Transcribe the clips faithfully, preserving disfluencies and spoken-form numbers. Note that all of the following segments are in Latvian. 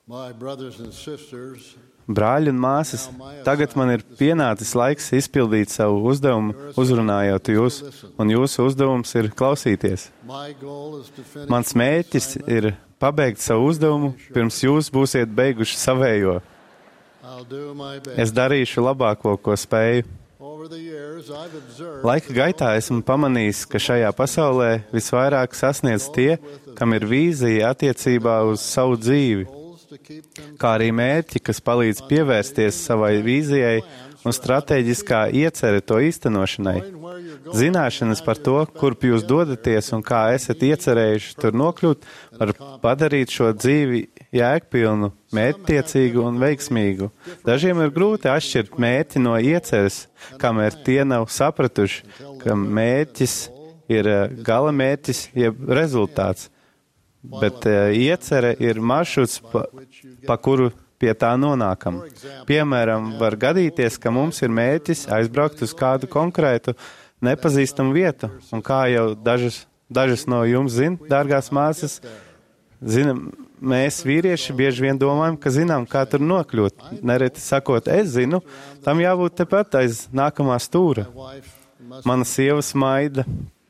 Brāļi un māsas, tagad man ir pienācis laiks izpildīt savu uzdevumu, uzrunājot jūs, un jūsu uzdevums ir klausīties. Mans mērķis ir pabeigt savu uzdevumu, pirms jūs būsiet beiguši savējo. Es darīšu labāko, ko spēju. Laika gaitā esmu pamanījis, ka šajā pasaulē visvairāk sasniedz tie, kam ir vīzija attiecībā uz savu dzīvi, kā arī mērķi, kas palīdz pievērsties savai vīzijai un stratēģiskā iecere to īstenošanai. Zināšanas par to, kurp jūs dodaties un kā esat iecerējuši tur nokļūt, var padarīt šo dzīvi jēgpilnu, mērķtiecīgu un veiksmīgu. Dažiem ir grūti atšķirt mērķi no ieceres, kamēr tie nav sapratuši, ka mērķis ir gala mērķis, jeb rezultāts. Bet uh, iecere ir maršruts, pa, pa kuru pie tā nonākam. Piemēram, var gadīties, ka mums ir mērķis aizbraukt uz kādu konkrētu nepazīstamu vietu. Un kā jau dažas, dažas no jums zina, dārgās māsas, zinam, mēs vīrieši bieži vien domājam, ka zinām, kā tur nokļūt. Nereti sakot, es zinu, tam jābūt tepat aiz nākamā stūra. Mana sieva smaida.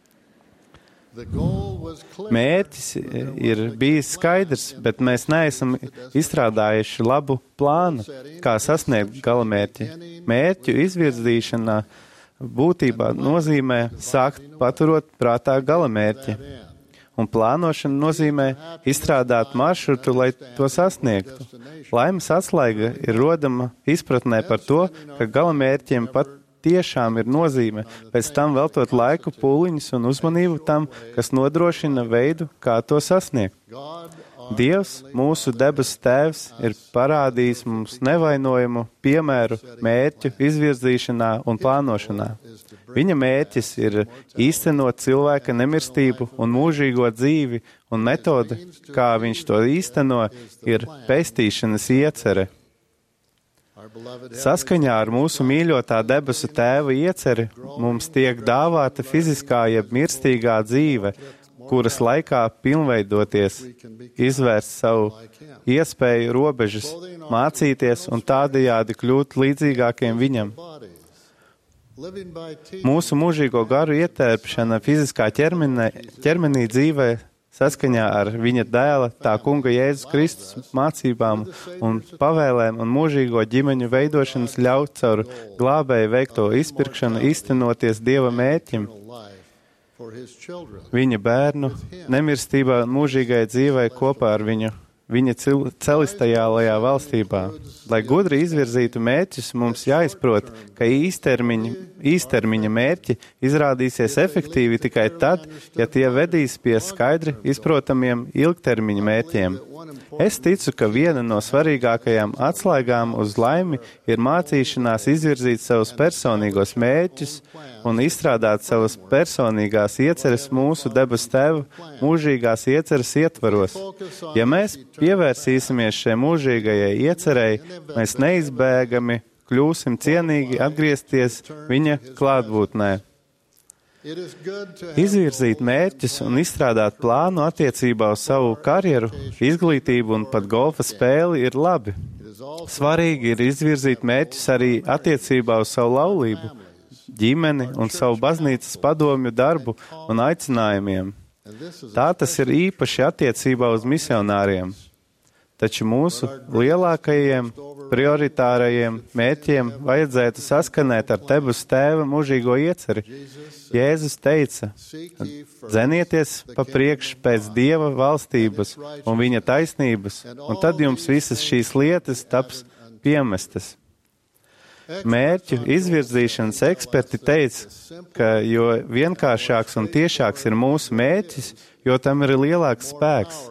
Mērķis ir bijis skaidrs, bet mēs neesam izstrādājuši labu plānu, kā sasniegt galamērķi. Mērķu izvirzīšanā būtībā nozīmē sākt paturot prātā galamērķi. Un plānošana nozīmē izstrādāt maršrutu, lai to sasniegtu. Laimes atslēga ir rodama izpratnē par to, ka galamērķiem pat tiešām ir nozīme, pēc tam veltot laiku, pūliņus un uzmanību tam, kas nodrošina veidu, kā to sasniegt. Dievs, mūsu debesu Tēvs, ir parādījis mums nevainojumu piemēru mērķu izvirzīšanā un plānošanā. Viņa mērķis ir īstenot cilvēka nemirstību un mūžīgo dzīvi, un metode, kā viņš to īsteno, ir pestīšanas iecere. Saskaņā ar mūsu mīļotā debesu Tēva ieceri mums tiek dāvāta fiziskā jeb mirstīgā dzīve, kuras laikā pilnveidoties, izvērst savu iespēju robežas, mācīties un tādējādi kļūt līdzīgākiem viņam. Mūsu mūžīgo garu ietērpšana fiziskā ķermenī, ķermenī dzīvē saskaņā ar viņa dēla, tā kunga Jēzus Kristus mācībām un pavēlēm un mūžīgo ģimeņu veidošanas ļaut caur glābēju veikto izpirkšanu īstenoties Dieva mērķim, viņa bērnu nemirstībā un mūžīgai dzīvai kopā ar viņu, viņa celistajālajā valstībā. Lai gudri izvirzītu mērķus, mums jāizprot, ka īstermiņa, īstermiņa mērķi izrādīsies efektīvi tikai tad, ja tie vedīs pie skaidri izprotamiem ilgtermiņa mērķiem. Es ticu, ka viena no svarīgākajām atslēgām uz laimi ir mācīšanās izvirzīt savus personīgos mērķus un izstrādāt savas personīgās ieceres mūsu debesu Tēva mūžīgās ieceres ietvaros. Ja mēs pievērsīsimies šai mūžīgajai iecerei, mēs neizbēgami kļūsim cienīgi atgriezties viņa klātbūtnē. Izvirzīt mērķus un izstrādāt plānu attiecībā uz savu karjeru, izglītību un pat golfa spēli ir labi. Svarīgi ir izvirzīt mērķus arī attiecībā uz savu laulību, ģimeni un savu baznīcas padomju darbu un aicinājumiem. Tā tas ir īpaši attiecībā uz misionāriem. Taču mūsu lielākajiem prioritārajiem mērķiem vajadzētu saskanēt ar debesu Tēva mūžīgo ieceri. Jēzus teica, dzenieties pa priekš pēc Dieva valstības un viņa taisnības, un tad jums visas šīs lietas taps piemestas. Mērķu izvirzīšanas eksperti teica, ka jo vienkāršāks un tiešāks ir mūsu mērķis, jo tam ir lielāks spēks.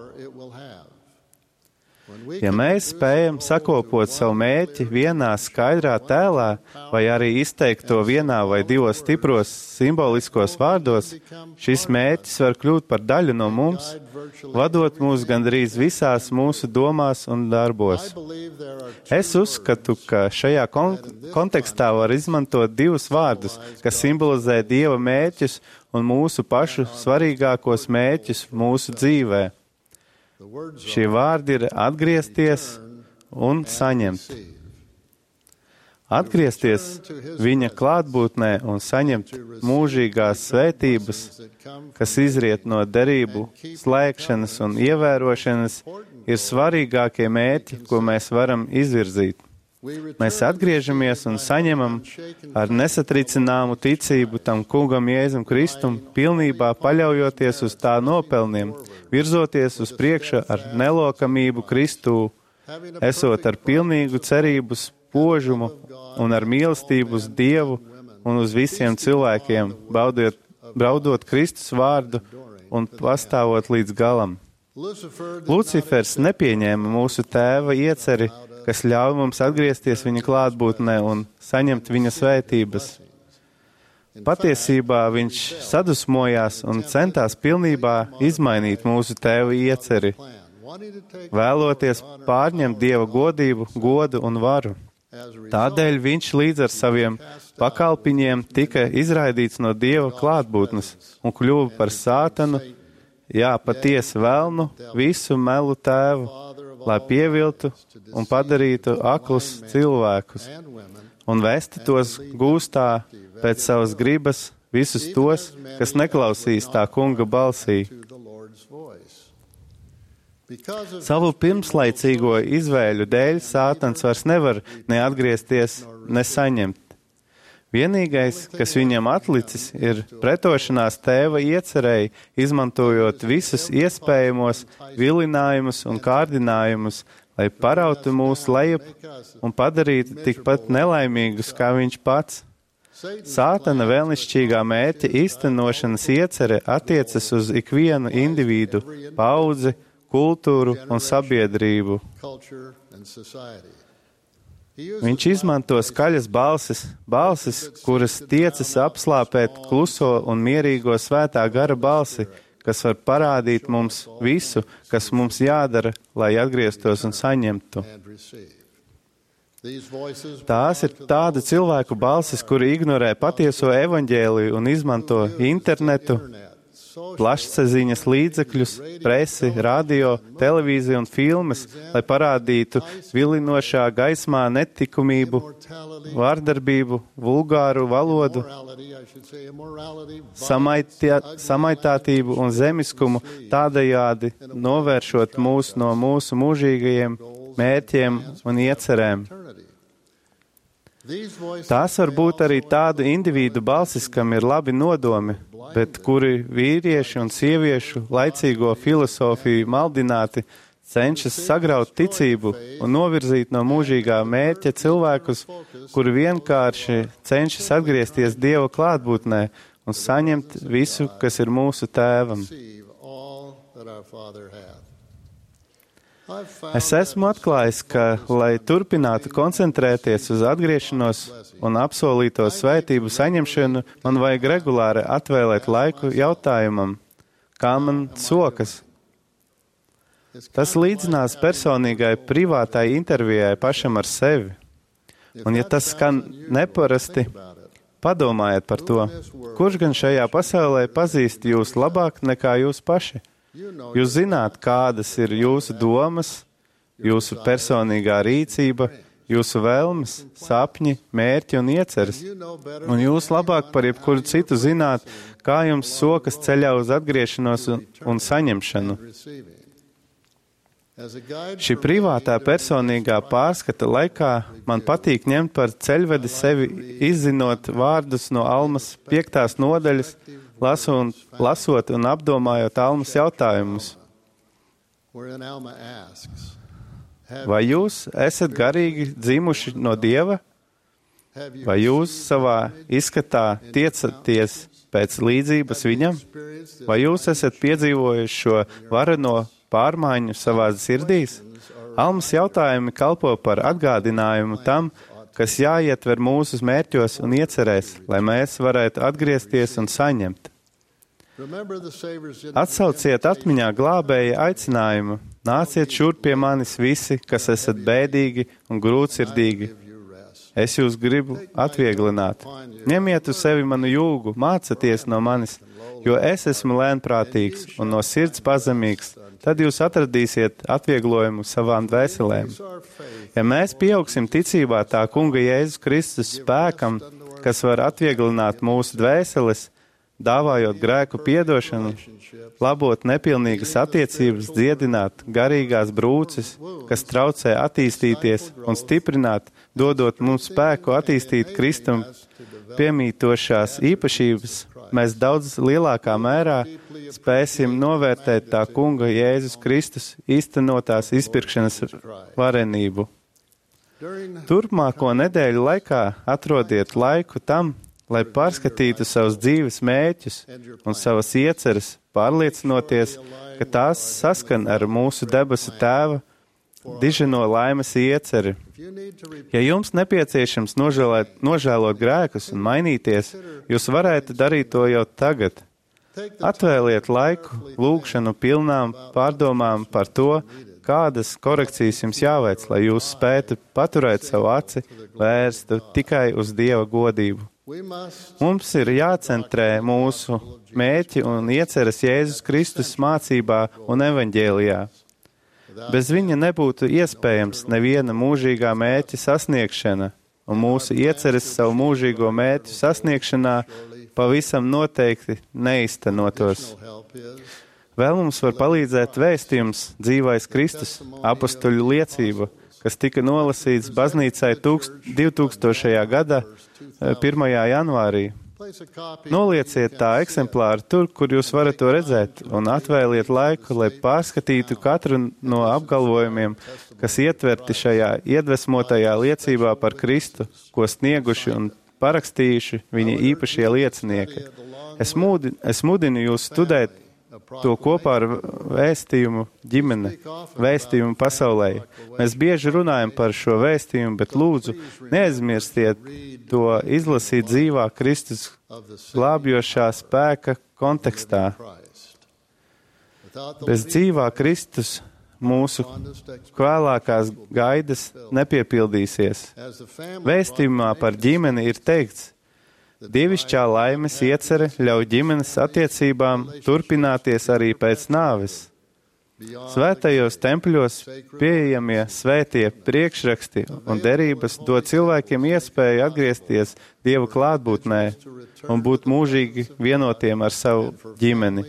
Ja mēs spējam sakopot savu mērķi vienā skaidrā tēlā, vai arī izteikt to vienā vai divos stipros simboliskos vārdos, šis mērķis var kļūt par daļu no mums, vadot mūs gandrīz visās mūsu domās un darbos. Es uzskatu, ka šajā kon- kontekstā var izmantot divus vārdus, kas simbolizē Dieva mērķus un mūsu pašu svarīgākos mērķus mūsu dzīvē. Šie vārdi ir atgriezties un saņemt. Atgriezties viņa klātbūtnē un saņemt mūžīgās svētības, kas izriet no derību, slēgšanas un ievērošanas, ir svarīgākie mērķi, ko mēs varam izvirzīt. Mēs atgriežamies un saņemam ar nesatricināmu ticību tam kungam Jēzum Kristum, pilnībā paļaujoties uz tā nopelniem, virzoties uz priekšu ar nelokamību Kristū, esot ar pilnīgu cerību spožumu un ar mīlestību uz Dievu un uz visiem cilvēkiem, baudot, braudot Kristus vārdu un pastāvot līdz galam. Lucifers nepieņēma mūsu tēva ieceri, kas ļauj mums atgriezties viņa klātbūtnē un saņemt viņa svētības. Patiesībā viņš sadusmojās un centās pilnībā izmainīt mūsu tēva ieceri, vēloties pārņemt Dieva godību, godu un varu. Tādēļ viņš līdz ar saviem pakalpiņiem tika izraidīts no Dieva klātbūtnes un kļuva par sātanu, jā, patiesi velnu, visu melu tēvu, lai pieviltu un padarītu aklus cilvēkus un vesti tos gūstā pēc savas gribas visus tos, kas neklausīs tā kunga balsī. Savu pirmslaicīgo izvēļu dēļ Sātans vairs nevar neatgriezties, nesaņemt. Vienīgais, kas viņam atlicis, ir pretošanās tēva iecerēji, izmantojot visus iespējamos vilinājumus un kārdinājumus, lai parautu mūs lejup un padarītu tikpat nelaimīgus kā viņš pats. Sātana vēlnišķīgā mērķa īstenošanas iecere attiecas uz ikvienu individu, paudzi, kultūru un sabiedrību. Viņš izmanto skaļas balsis, balsis, kuras tiecas apslāpēt kluso un mierīgo svētā gara balsi, kas var parādīt mums visu, kas mums jādara, lai atgrieztos un saņemtu. Tās ir tādu cilvēku balsis, kuri ignorē patieso evaņģēliju un izmanto internetu, plašsaziņas līdzekļus, presi, radio, televīziju un filmas, lai parādītu vilinošā gaismā netikumību, vārdarbību, vulgāru valodu, samaitā, samaitātību un zemiskumu, tādējādi novēršot mūs no mūsu mūžīgajiem mērķiem un iecerēm. Tās var būt arī tādu individu balsis, kam ir labi nodomi, bet kuri vīrieši un sieviešu laicīgo filosofiju maldināti cenšas sagraut ticību un novirzīt no mūžīgā mērķa cilvēkus, kuri vienkārši cenšas atgriezties Dieva klātbūtnē un saņemt visu, kas ir mūsu tēvam. Es esmu atklājis, ka, lai turpinātu koncentrēties uz atgriešanos un apsolīto svētību saņemšanu, man vajag regulāri atvēlēt laiku jautājumam, kā man sokas. Tas līdzinās personīgai privātai intervijai pašam ar sevi. Un ja tas skan neparasti, padomājiet par to, kurš gan šajā pasaulē pazīst jūs labāk nekā jūs paši? Jūs zināt, kādas ir jūsu domas, jūsu personīgā rīcība, jūsu vēlmes, sapņi, mērķi un ieceres. Un jūs labāk par jebkuru citu zināt, kā jums sokas ceļā uz atgriešanos un, un saņemšanu. Šī privātā personīgā pārskata laikā man patīk ņemt par ceļvedi sevi, izzinot vārdus no Almas piektās nodaļas, Lasu un, lasot un apdomājot Almas jautājumus. Vai jūs esat garīgi dzimuši no Dieva? Vai jūs savā izskatā tiecaties pēc līdzības viņam? Vai jūs esat piedzīvojuši šo vareno pārmaiņu savās sirdīs? Almas jautājumi kalpo par atgādinājumu tam, kas jāietver mūsu mērķos un iecerēs, lai mēs varētu atgriezties un saņemt. Atsauciet atmiņā glābēja aicinājumu. Nāciet šurp pie manis visi, kas esat bēdīgi un grūtsirdīgi. Es jūs gribu atvieglināt. Ņemiet uz sevi manu jūgu, mācieties no manis, jo es esmu lēnprātīgs un no sirds pazemīgs. Tad jūs atradīsiet atvieglojumu savām dvēselēm. Ja mēs pieaugsim ticībā tā kunga Jēzus Kristus spēkam, kas var atvieglināt mūsu dvēseles, dāvājot grēku piedošanu, labot nepilnīgas attiecības, dziedināt garīgās brūces, kas traucē attīstīties un stiprināt, dodot mums spēku attīstīt Kristum piemītošās īpašības, mēs daudz lielākā mērā spēsim novērtēt tā kunga Jēzus Kristus īstenotās izpirkšanas varenību. Turpmāko nedēļu laikā atrodiet laiku tam, lai pārskatītu savus dzīves mērķus un savas ieceres, pārliecinoties, ka tās saskan ar mūsu debesu Tēva diženo laimes ieceri. Ja jums nepieciešams nožēlēt, nožēlot grēkus un mainīties, jūs varētu darīt to jau tagad. Atvēliet laiku lūgšanu pilnām pārdomām par to, kādas korekcijas jums jāveic, lai jūs spētu paturēt savu aci vērstu tikai uz Dieva godību. Mums ir jācentrē mūsu mērķi un ieceres Jēzus Kristus mācībā un evaņģēlijā. Bez viņa nebūtu iespējams neviena mūžīgā mērķa sasniegšana, un mūsu ieceres savu mūžīgo mērķu sasniegšanā pavisam noteikti neiztenotos. Vēl mums var palīdzēt vēstījums dzīvais Kristus, apostoļu liecība, kas tika nolasīts baznīcai divtūkstošajā gada pirmajā janvārī. Nolieciet tā eksemplāru tur, kur jūs varat to redzēt, un atvēliet laiku, lai pārskatītu katru no apgalvojumiem, kas ietverti šajā iedvesmotajā liecībā par Kristu, ko snieguši un parakstījuši viņa īpašie liecinieki. Es, mūdi, es mudinu jūs studēt to kopā ar vēstījumu ģimene, vēstījumu pasaulē. Mēs bieži runājam par šo vēstījumu, bet lūdzu, neaizmirstiet to izlasīt dzīvā Kristus glābjošā spēka kontekstā. Bez dzīvā Kristus mūsu vēlākās gaidas nepiepildīsies. Vēstījumā par ģimeni ir teikts, dievišķā laimes iecere ļauj ģimenes attiecībām turpināties arī pēc nāves. Svētajos tempļos pieejamie svētie priekšraksti un derības dod cilvēkiem iespēju atgriezties Dieva klātbūtnē un būt mūžīgi vienotiem ar savu ģimeni.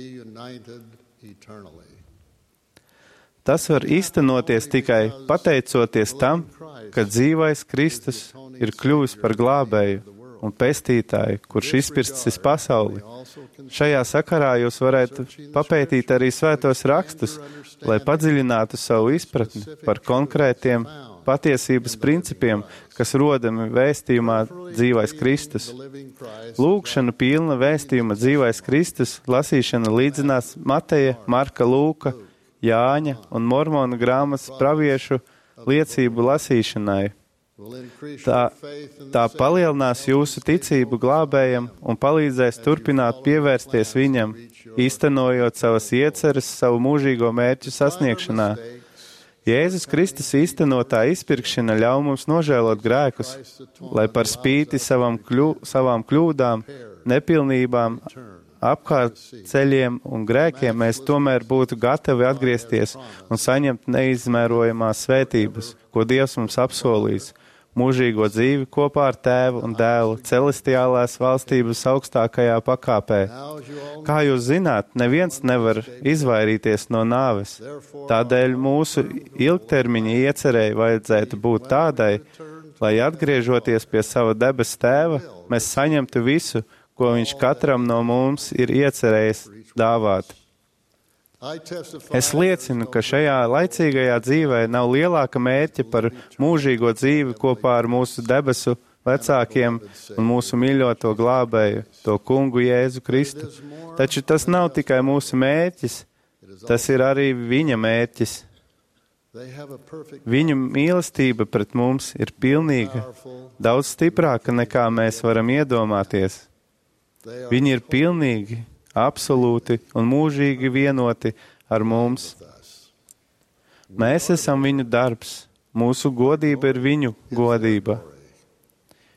Tas var īstenoties tikai pateicoties tam, ka dzīvais Kristus ir kļuvis par glābēju un pestītāju, kurš izpirsts pasauli. Šajā sakarā jūs varētu papētīt arī svētos rakstus, lai padziļinātu savu izpratni par konkrētiem patiesības principiem, kas rodami vēstījumā dzīvais Kristus. Lūgšana pilna vēstījuma dzīvais Kristus lasīšana līdzinās Mateja, Marka, Lūka, Jāņa un Mormona grāmatas praviešu liecību lasīšanai. Tā, tā palielinās jūsu ticību glābējam un palīdzēs turpināt pievērsties viņam, īstenojot savas ieceres savu mūžīgo mērķu sasniegšanā. Jēzus Kristus īstenotā izpirkšana ļauj mums nožēlot grēkus, lai par spīti savam kļu, savām kļūdām, nepilnībām, apkārt ceļiem un grēkiem mēs tomēr būtu gatavi atgriezties un saņemt neizmērojamās svētības, ko Dievs mums apsolīs. Mūžīgo dzīvi kopā ar Tēvu un Dēlu celestiālās valstības augstākajā pakāpē. Kā jūs zināt, neviens nevar izvairīties no nāves. Tādēļ mūsu ilgtermiņa iecerēji vajadzētu būt tādai, lai atgriežoties pie sava debesu Tēva, mēs saņemtu visu, ko viņš katram no mums ir iecerējis dāvāt. Es liecinu, ka šajā laicīgajā dzīvē nav lielāka mērķa par mūžīgo dzīvi kopā ar mūsu debesu vecākiem un mūsu mīļoto glābēju, to kungu Jēzu Kristu. Taču tas nav tikai mūsu mērķis, tas ir arī viņa mērķis. Viņa mīlestība pret mums ir pilnīga, daudz stiprāka nekā mēs varam iedomāties. Viņi ir pilnīgi, absolūti un mūžīgi vienoti ar mums. Mēs esam viņu darbs, mūsu godība ir viņu godība.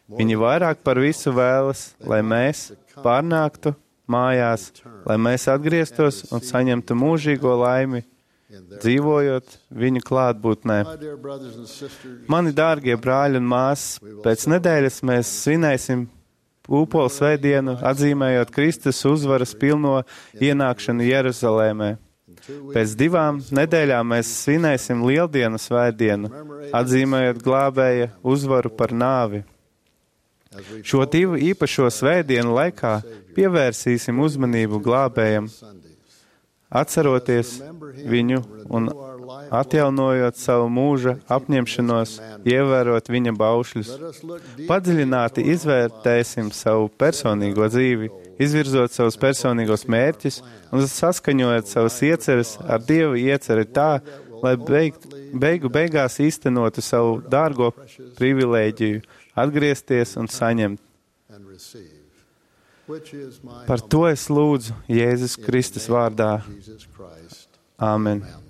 Viņi vairāk par visu vēlas, lai mēs pārnāktu mājās, lai mēs atgrieztos un saņemtu mūžīgo laimi, dzīvojot viņu klātbūtnē. Mani dārgie brāļi un māsas, pēc nedēļas mēs svinēsim Upolu svētdienu, atzīmējot Kristus uzvaras pilno ienākšanu Jeruzalēmē. Pēc divām nedēļām mēs svinēsim Lieldienu svētdienu, atzīmējot glābēja uzvaru par nāvi. Šo divu īpašo svētdienu laikā pievērsīsim uzmanību glābējam, atceroties viņu un atjaunojot savu mūža apņemšanos, ievērot viņa baušļus. Padziļināti izvērtēsim savu personīgo dzīvi, izvirzot savus personīgos mērķus un saskaņojot savas ieceres ar Dieva ieceri tā, lai beigt, beigu beigās īstenotu savu dārgo privilēģiju, atgriezties un saņemt. Par to es lūdzu Jēzus Kristus vārdā. Āmen.